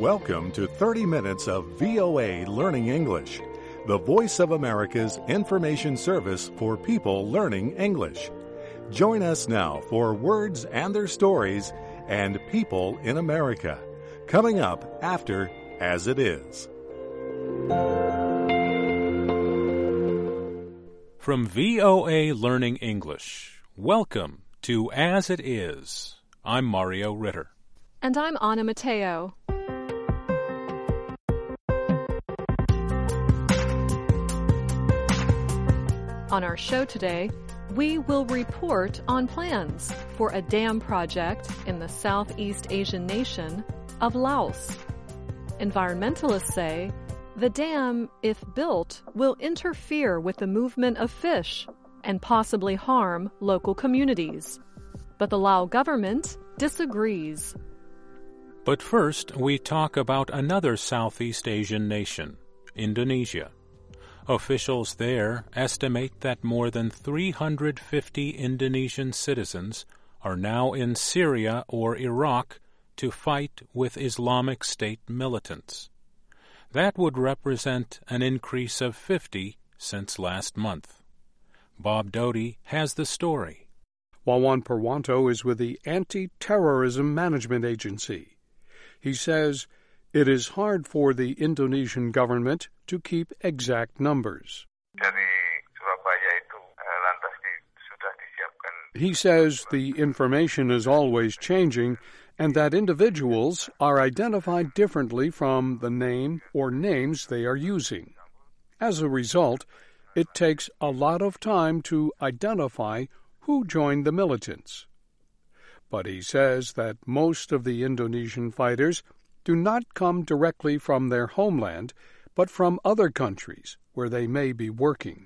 Welcome to 30 minutes of VOA Learning English, the voice of America's information service for people learning English. Join us now for Words and Their Stories and People in America, coming up after As It Is. From VOA Learning English, welcome to As It Is. I'm Mario Ritter. And I'm Anna Mateo. On our show today, we will report on plans for a dam project in the Southeast Asian nation of Laos. Environmentalists say the dam, if built, will interfere with the movement of fish and possibly harm local communities. But the Lao government disagrees. But first, we talk about another Southeast Asian nation, Indonesia. Officials there estimate that more than 350 Indonesian citizens are now in Syria or Iraq to fight with Islamic State militants. That would represent an increase of 50 since last month. Bob Doty has the story. Wawan Purwanto is with the Anti-Terrorism Management Agency. He says it is hard for the Indonesian government to keep exact numbers. He says the information is always changing and that individuals are identified differently from the name or names they are using. As a result, it takes a lot of time to identify who joined the militants. But he says that most of the Indonesian fighters do not come directly from their homeland, but from other countries where they may be working.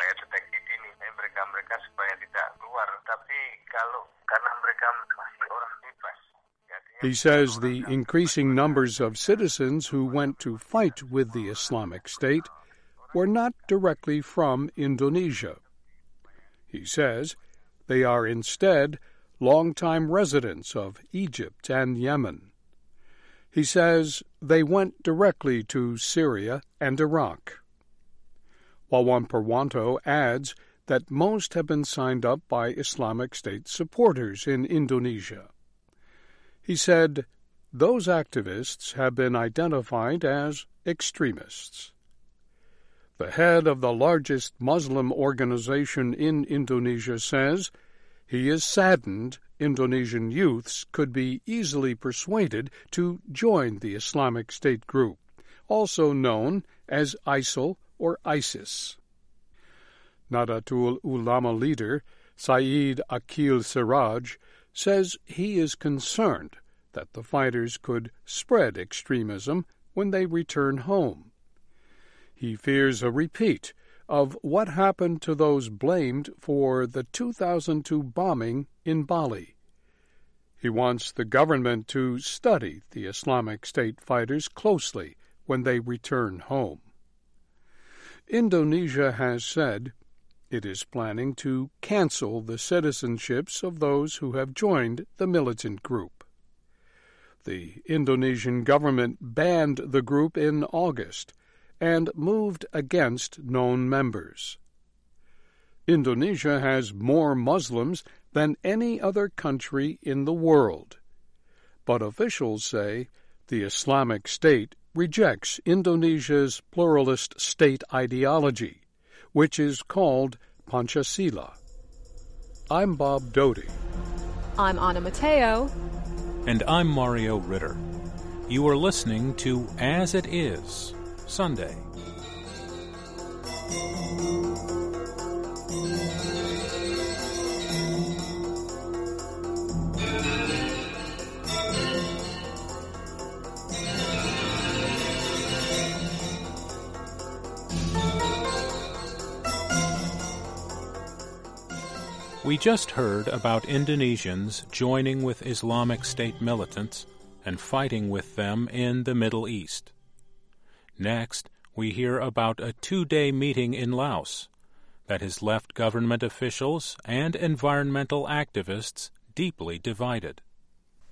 He says the increasing numbers of citizens who went to fight with the Islamic State were not directly from Indonesia. He says they are instead longtime residents of Egypt and Yemen. He says they went directly to Syria and Iraq. Wawan Purwanto adds that most have been signed up by Islamic State supporters in Indonesia. He said those activists have been identified as extremists. The head of the largest Muslim organization in Indonesia says he is saddened Indonesian youths could be easily persuaded to join the Islamic State group, also known as ISIL or ISIS. Nahdlatul Ulama leader Saeed Akil Siraj says he is concerned that the fighters could spread extremism when they return home. He fears a repeat of what happened to those blamed for the 2002 bombing in Bali. He wants the government to study the Islamic State fighters closely when they return home. Indonesia has said it is planning to cancel the citizenships of those who have joined the militant group. The Indonesian government banned the group in August and moved against known members. Indonesia has more Muslims than any other country in the world. But officials say the Islamic State rejects Indonesia's pluralist state ideology, which is called Pancasila. I'm Bob Doty. I'm Anna Mateo. And I'm Mario Ritter. You are listening to As It Is, Sunday. We just heard about Indonesians joining with Islamic State militants and fighting with them in the Middle East. Next, we hear about a 2-day meeting in Laos that has left government officials and environmental activists deeply divided.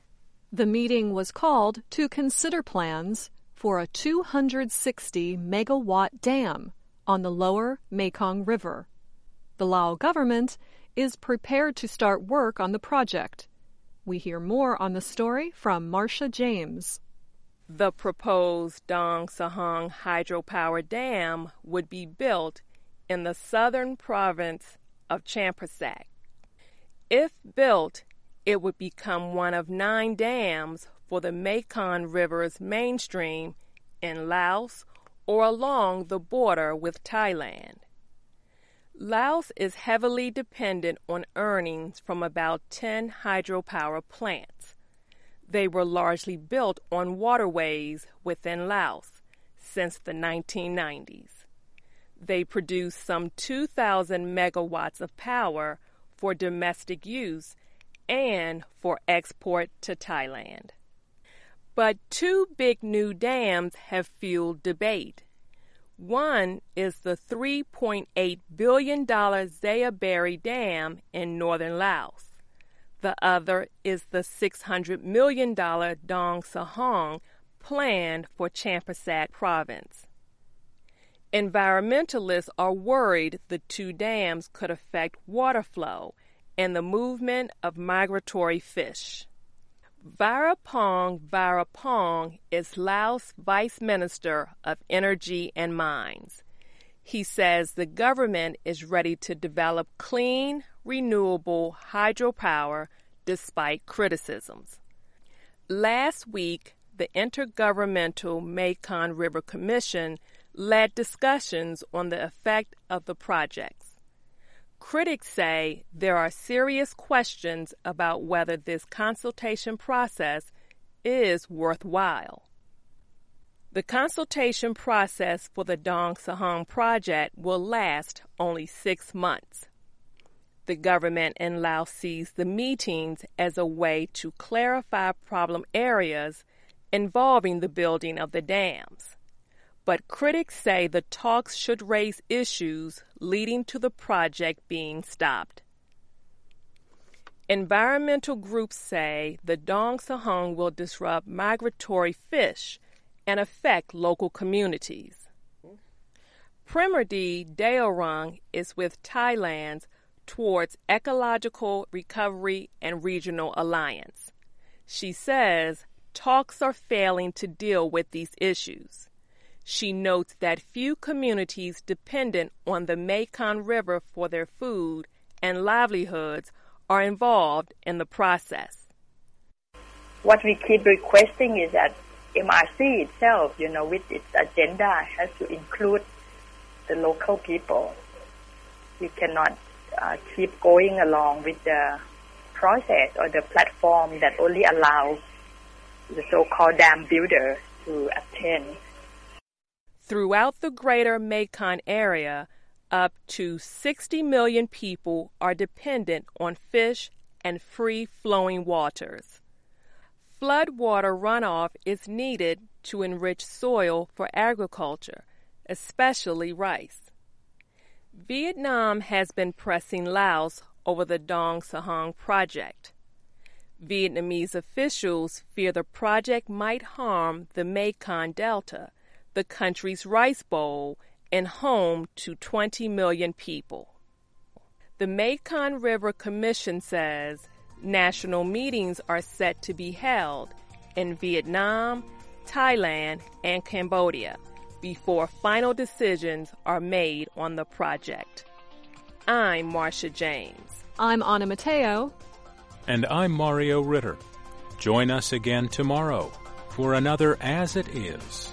The meeting was called to consider plans for a 260-megawatt dam on the lower Mekong River. The Lao government is prepared to start work on the project. We hear more on the story from Marcia James. The proposed Dong Sahong hydropower dam would be built in the southern province of Champasak. If built, it would become one of 9 dams for the Mekong River's mainstream in Laos or along the border with Thailand. Laos is heavily dependent on earnings from about 10 hydropower plants. They were largely built on waterways within Laos since the 1990s. They produce some 2,000 megawatts of power for domestic use and for export to Thailand. But 2 big new dams have fueled debate. One is the $3.8 billion Xayaburi Dam in northern Laos. The other is the $600 million Dong Sahong planned for Champasak province. Environmentalists are worried the 2 dams could affect water flow and the movement of migratory fish. Virapong is Laos Vice Minister of Energy and Mines. He says the government is ready to develop clean, renewable hydropower despite criticisms. Last week, the Intergovernmental Mekong River Commission led discussions on the effect of the projects. Critics say there are serious questions about whether this consultation process is worthwhile. The consultation process for the Dong Sahong project will last only 6 months. The government in Laos sees the meetings as a way to clarify problem areas involving the building of the dams. But critics say the talks should raise issues leading to the project being stopped. Environmental groups say the Dong Sahong will disrupt migratory fish and affect local communities. Primrdi Daorang is with Thailand's Towards Ecological Recovery and Regional Alliance. She says talks are failing to deal with these issues. She notes that few communities dependent on the Mekong River for their food and livelihoods are involved in the process. What we keep requesting is that MRC itself, with its agenda, has to include the local people. You cannot keep going along with the process or the platform that only allows the so-called dam builder to attend. Throughout the greater Mekong area, up to 60 million people are dependent on fish and free-flowing waters. Floodwater runoff is needed to enrich soil for agriculture, especially rice. Vietnam has been pressing Laos over the Dong Sahong project. Vietnamese officials fear the project might harm the Mekong Delta, the country's rice bowl, and home to 20 million people. The Mekong River Commission says national meetings are set to be held in Vietnam, Thailand, and Cambodia before final decisions are made on the project. I'm Marcia James. I'm Anna Mateo. And I'm Mario Ritter. Join us again tomorrow for another As It Is.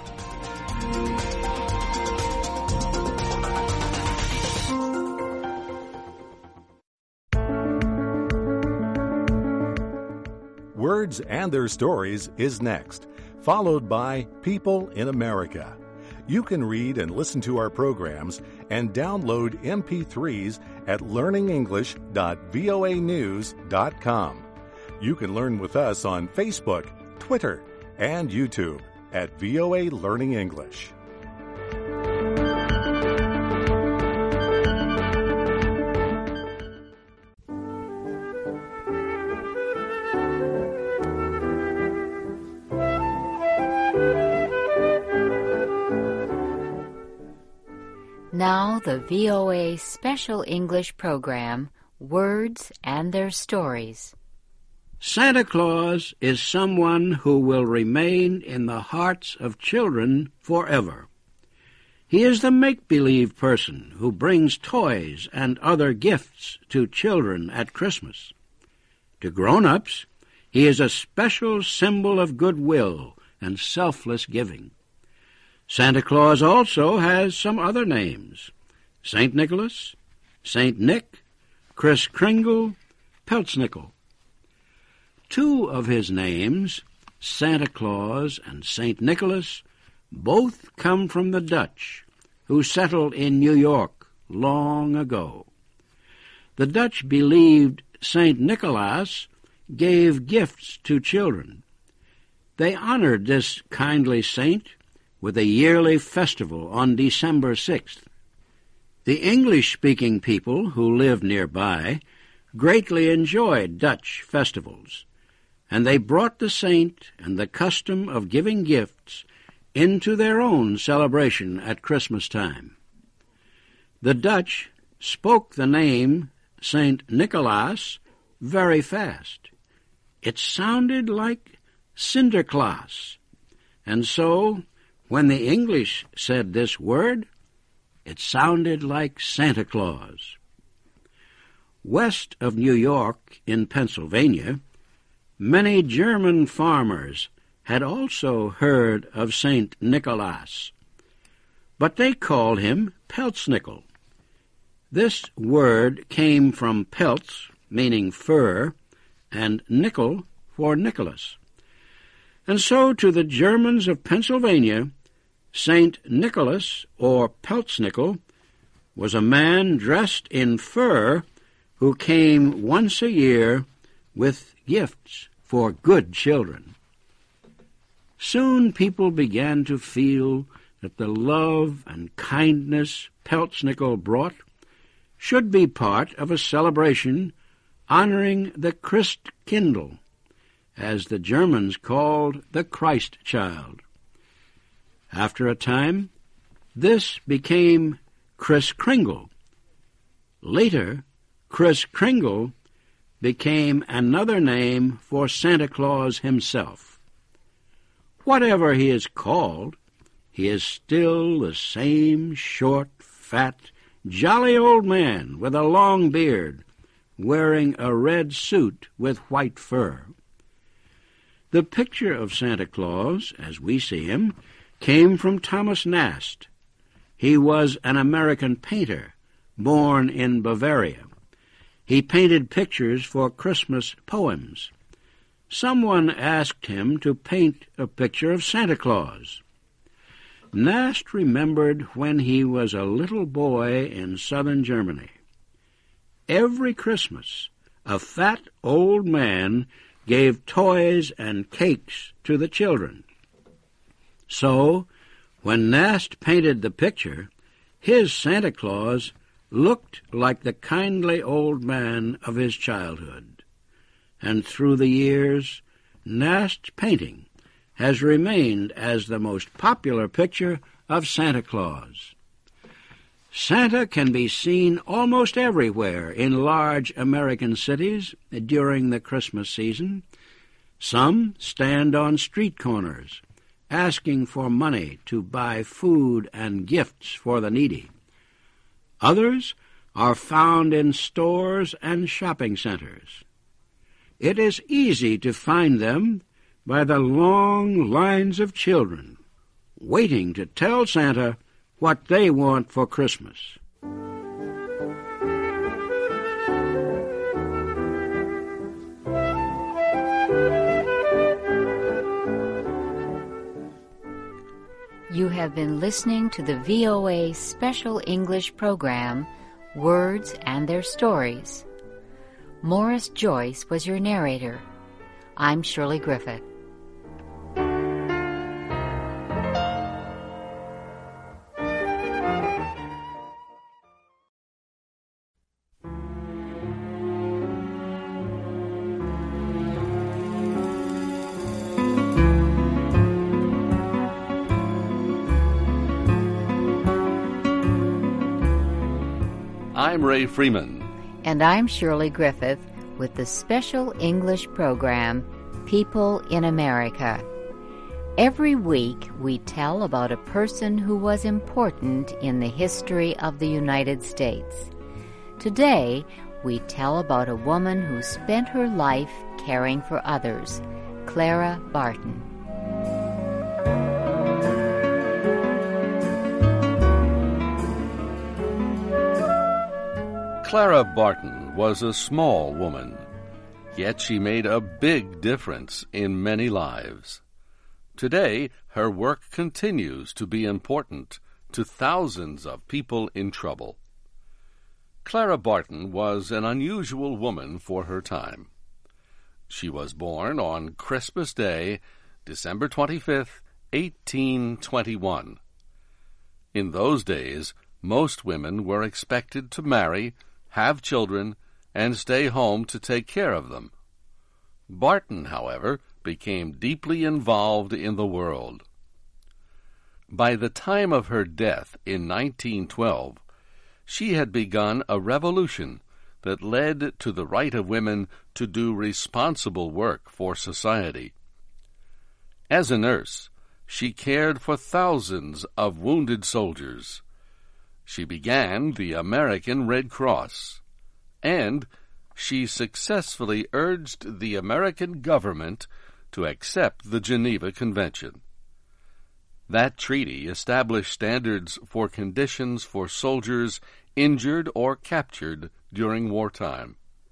Words and Their Stories is next, followed by People in America. You can read and listen to our programs and download MP3s at learningenglish.voanews.com. You can learn with us on Facebook, Twitter, and YouTube at VOA Learning English. now the VOA Special English program, Words and Their Stories. Santa Claus is someone who will remain in the hearts of children forever. He is the make-believe person who brings toys and other gifts to children at Christmas. To grown-ups, he is a special symbol of goodwill and selfless giving. Santa Claus also has some other names: St. Nicholas, St. Nick, Kris Kringle, Peltznickel. Two of his names, Santa Claus and St. Nicholas, both come from the Dutch, who settled in New York long ago. The Dutch believed St. Nicholas gave gifts to children. They honored this kindly saint with a yearly festival on December 6th. The English-speaking people who lived nearby greatly enjoyed Dutch festivals, and they brought the saint and the custom of giving gifts into their own celebration at Christmas time. The Dutch spoke the name St. Nicholas very fast. It sounded like Sinterklaas, and so when the English said this word, it sounded like Santa Claus. West of New York, in Pennsylvania, many German farmers had also heard of St. Nicholas, but they called him Peltznickel. This word came from peltz, meaning fur, and nickel for Nicholas. And so to the Germans of Pennsylvania, St. Nicholas, or Peltznickel, was a man dressed in fur who came once a year with gifts for good children. Soon people began to feel that the love and kindness Peltznickel brought should be part of a celebration honoring the Christkindl, as the Germans called the Christ child. After a time, this became Kris Kringle. Later, Kris Kringle became another name for Santa Claus himself. Whatever he is called, he is still the same short, fat, jolly old man with a long beard, wearing a red suit with white fur. The picture of Santa Claus, as we see him, came from Thomas Nast. He was an American painter, born in Bavaria. He painted pictures for Christmas poems. Someone asked him to paint a picture of Santa Claus. Nast remembered when he was a little boy in southern Germany. Every Christmas, a fat old man gave toys and cakes to the children. So, when Nast painted the picture, his Santa Claus looked like the kindly old man of his childhood. And through the years, Nast's painting has remained as the most popular picture of Santa Claus. Santa can be seen almost everywhere in large American cities during the Christmas season. Some stand on street corners, asking for money to buy food and gifts for the needy. Others are found in stores and shopping centers. It is easy to find them by the long lines of children waiting to tell Santa what they want for Christmas. You have been listening to the VOA Special English program, Words and Their Stories. Morris Joyce was your narrator. I'm Shirley Griffith. I'm Ray Freeman. And I'm Shirley Griffith with the special English program, People in America. Every week, we tell about a person who was important in the history of the United States. Today, we tell about a woman who spent her life caring for others, Clara Barton. Clara Barton was a small woman, yet she made a big difference in many lives. Today, her work continues to be important to thousands of people in trouble. Clara Barton was an unusual woman for her time. She was born on Christmas Day, December 25th, 1821. In those days, most women were expected to marry, have children, and stay home to take care of them. Barton, however, became deeply involved in the world. By the time of her death in 1912, she had begun a revolution that led to the right of women to do responsible work for society. As a nurse, she cared for thousands of wounded soldiers. She began the American Red Cross, and she successfully urged the American government to accept the Geneva Convention. That treaty established standards for conditions for soldiers injured or captured during wartime.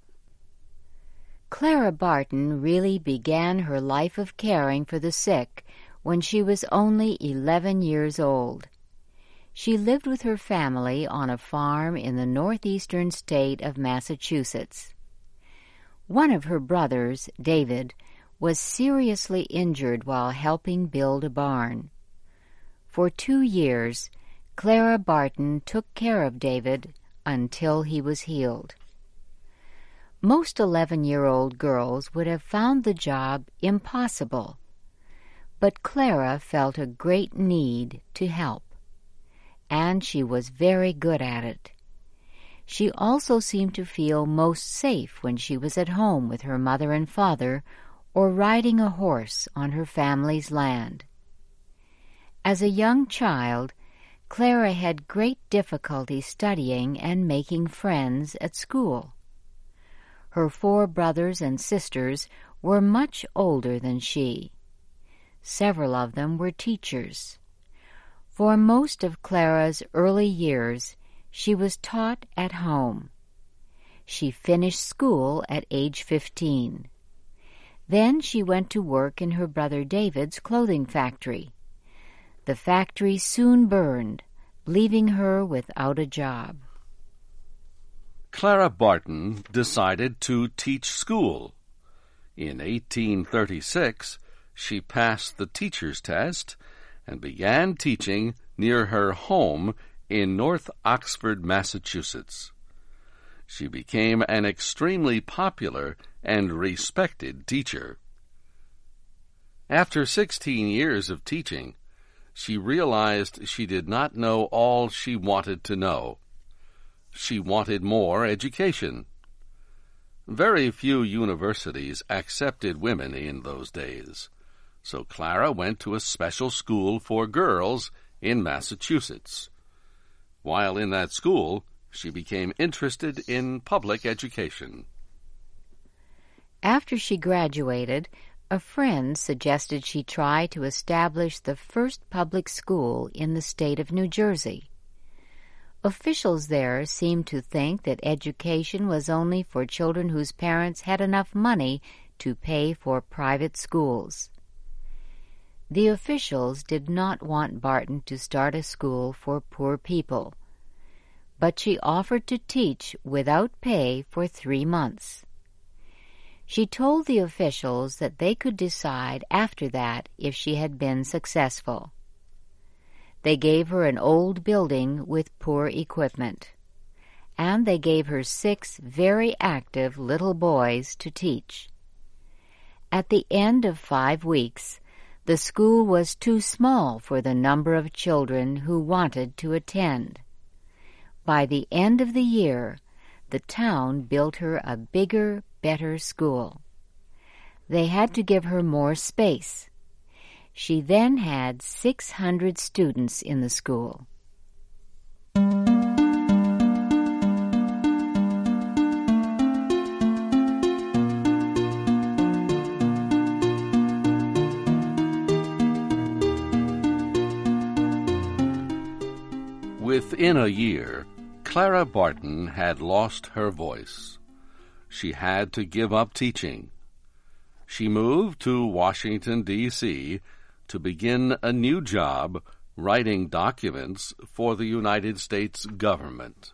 Clara Barton really began her life of caring for the sick when she was only 11 years old. She lived with her family on a farm in the northeastern state of Massachusetts. One of her brothers, David, was seriously injured while helping build a barn. For 2 years, Clara Barton took care of David until he was healed. Most 11-year-old girls would have found the job impossible, but Clara felt a great need to help, and she was very good at it. She also seemed to feel most safe when she was at home with her mother and father or riding a horse on her family's land. As a young child, Clara had great difficulty studying and making friends at school. Her 4 brothers and sisters were much older than she. Several of them were teachers. For most of Clara's early years, she was taught at home. She finished school at age 15. Then she went to work in her brother David's clothing factory. The factory soon burned, leaving her without a job. Clara Barton decided to teach school. In 1836, she passed the teacher's test and began teaching near her home in North Oxford, Massachusetts. She became an extremely popular and respected teacher. After 16 years of teaching, she realized she did not know all she wanted to know. She wanted more education. Very few universities accepted women in those days, so Clara went to a special school for girls in Massachusetts. While in that school, she became interested in public education. After she graduated, a friend suggested she try to establish the first public school in the state of New Jersey. Officials there seemed to think that education was only for children whose parents had enough money to pay for private schools. The officials did not want Barton to start a school for poor people, but she offered to teach without pay for 3 months. She told the officials that they could decide after that if she had been successful. They gave her an old building with poor equipment, and they gave her 6 very active little boys to teach. At the end of 5 weeks, the school was too small for the number of children who wanted to attend. By the end of the year, the town built her a bigger, better school. They had to give her more space. She then had 600 students in the school. Within a year, Clara Barton had lost her voice. She had to give up teaching. She moved to Washington, D.C., to begin a new job writing documents for the United States government.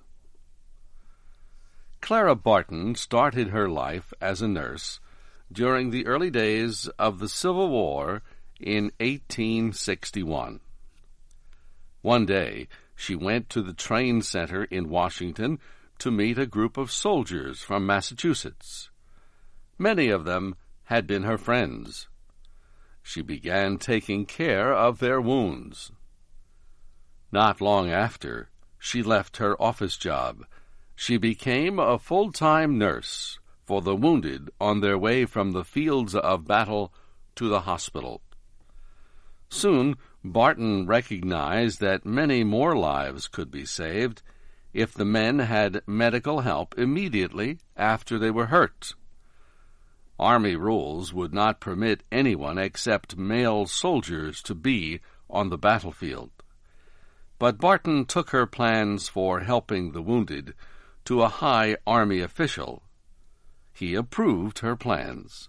Clara Barton started her life as a nurse during the early days of the Civil War in 1861. One day, she went to the train center in Washington to meet a group of soldiers from Massachusetts. Many of them had been her friends. She began taking care of their wounds. Not long after, she left her office job. She became a full-time nurse for the wounded on their way from the fields of battle to the hospital. Soon, Barton recognized that many more lives could be saved if the men had medical help immediately after they were hurt. Army rules would not permit anyone except male soldiers to be on the battlefield. But Barton took her plans for helping the wounded to a high Army official. He approved her plans.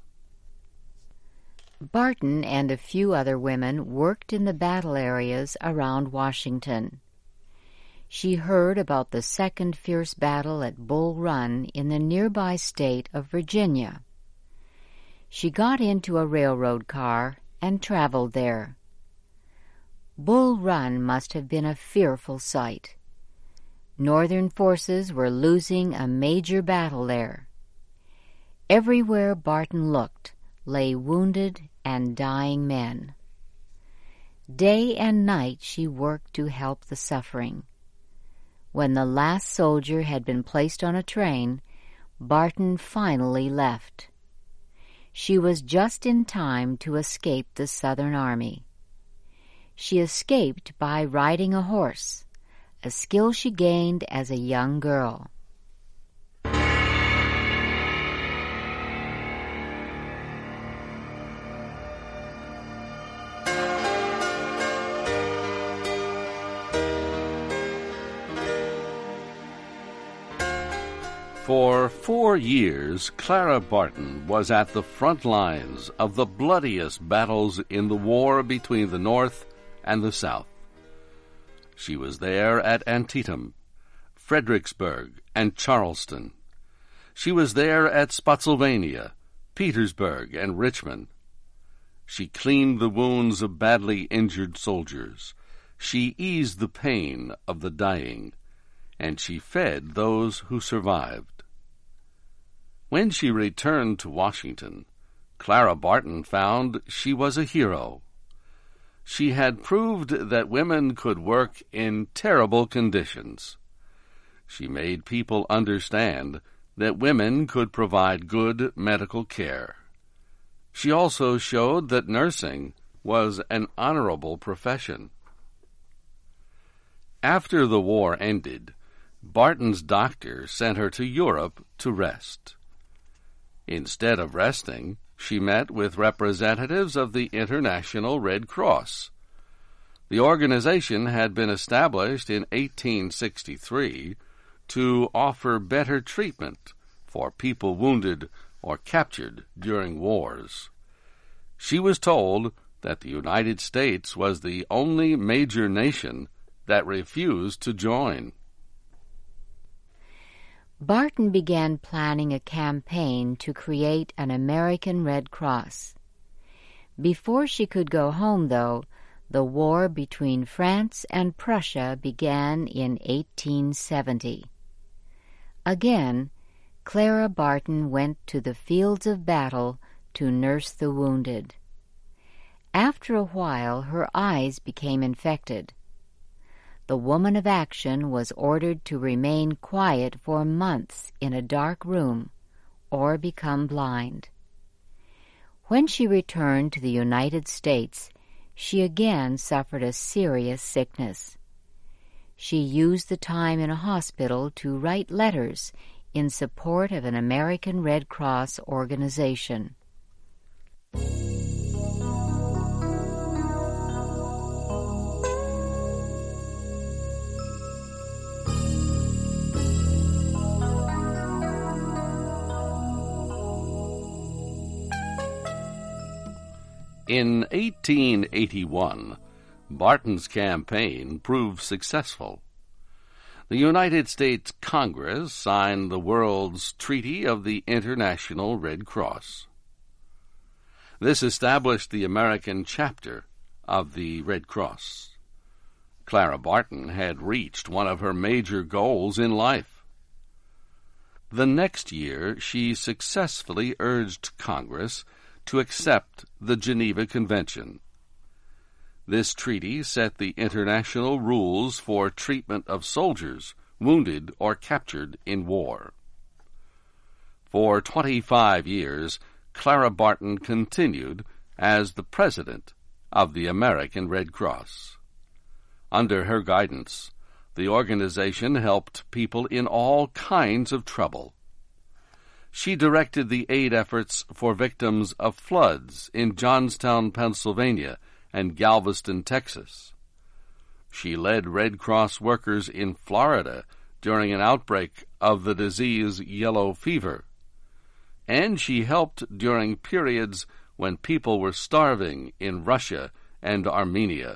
Barton and a few other women worked in the battle areas around Washington. She heard about the second fierce battle at Bull Run in the nearby state of Virginia. She got into a railroad car and traveled there. Bull Run must have been a fearful sight. Northern forces were losing a major battle there. Everywhere Barton looked lay wounded and dying men. Day and night she worked to help the suffering. When the last soldier had been placed on a train, Barton finally left. She was just in time to escape the Southern Army. She escaped by riding a horse, a skill she gained as a young girl. For 4 years, Clara Barton was at the front lines of the bloodiest battles in the war between the North and the South. She was there at Antietam, Fredericksburg, and Charleston. She was there at Spotsylvania, Petersburg, and Richmond. She cleaned the wounds of badly injured soldiers. She eased the pain of the dying, and she fed those who survived. When she returned to Washington, Clara Barton found she was a hero. She had proved that women could work in terrible conditions. She made people understand that women could provide good medical care. She also showed that nursing was an honorable profession. After the war ended, Barton's doctor sent her to Europe to rest. Instead of resting, she met with representatives of the International Red Cross. The organization had been established in 1863 to offer better treatment for people wounded or captured during wars. She was told that the United States was the only major nation that refused to join. Barton began planning a campaign to create an American Red Cross. Before she could go home, though, the war between France and Prussia began in 1870. Again, Clara Barton went to the fields of battle to nurse the wounded. After a while, her eyes became infected. the woman of action was ordered to remain quiet for months in a dark room or become blind. When she returned to the United States, she again suffered a serious sickness. She used the time in a hospital to write letters in support of an American Red Cross organization. In 1881, Barton's campaign proved successful. The United States Congress signed the World's Treaty of the International Red Cross. This established the American chapter of the Red Cross. Clara Barton had reached one of her major goals in life. The next year, she successfully urged Congress to accept the Geneva Convention. This treaty set the international rules for treatment of soldiers wounded or captured in war. For 25 years, Clara Barton continued as the president of the American Red Cross. Under her guidance, the organization helped people in all kinds of trouble. She directed the aid efforts for victims of floods in Johnstown, Pennsylvania, and Galveston, Texas. She led Red Cross workers in Florida during an outbreak of the disease yellow fever. And she helped during periods when people were starving in Russia and Armenia.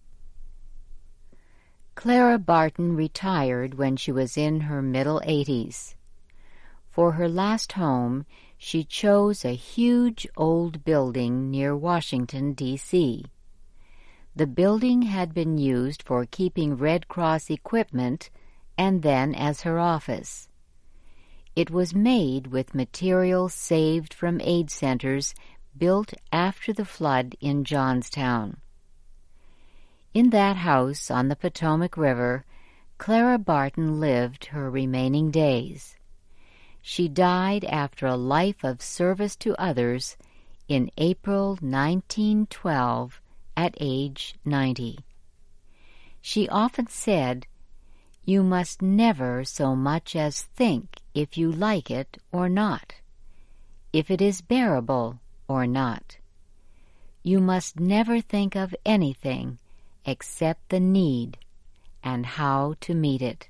Clara Barton retired when she was in her middle 80s. For her last home, she chose a huge old building near Washington, D.C. The building had been used for keeping Red Cross equipment and then as her office. It was made with material saved from aid centers built after the flood in Johnstown. In that house on the Potomac River, Clara Barton lived her remaining days. She died after a life of service to others in April 1912 at age 90. She often said, "You must never so much as think if you like it or not, if it is bearable or not. You must never think of anything except the need and how to meet it."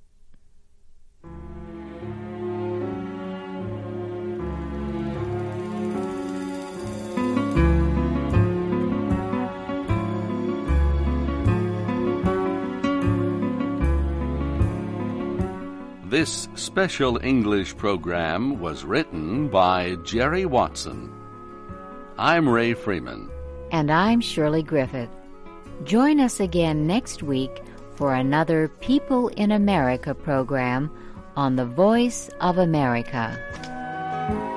This special English program was written by Jerry Watson. I'm Ray Freeman. And I'm Shirley Griffith. Join us again next week for another People in America program on the Voice of America.